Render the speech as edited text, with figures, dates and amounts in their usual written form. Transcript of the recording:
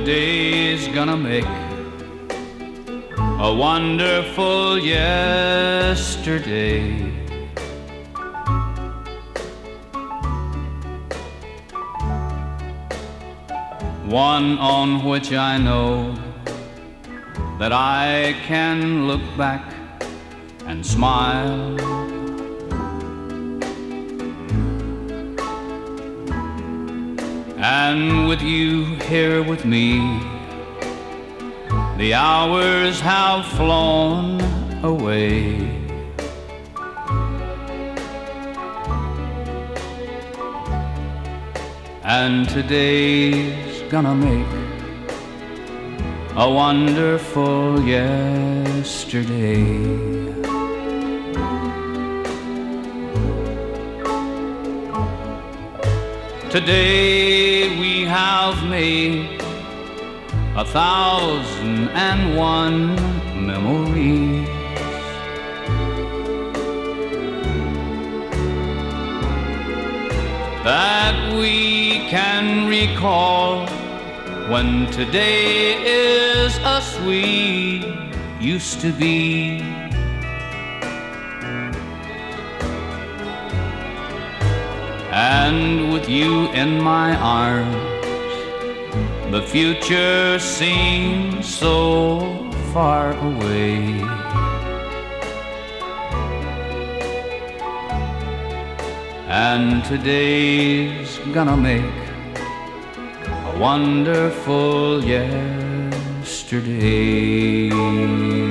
Today's gonna make a wonderful yesterday. One on which I know that I can look back and smile. And with you here with me, the hours have flown away. And today's gonna make a wonderful yesterday. Today we have made 1,001 memories. That we can recall when today is as we used to be. And with you in my arms, the future seems so far away. And today's gonna make a wonderful yesterday.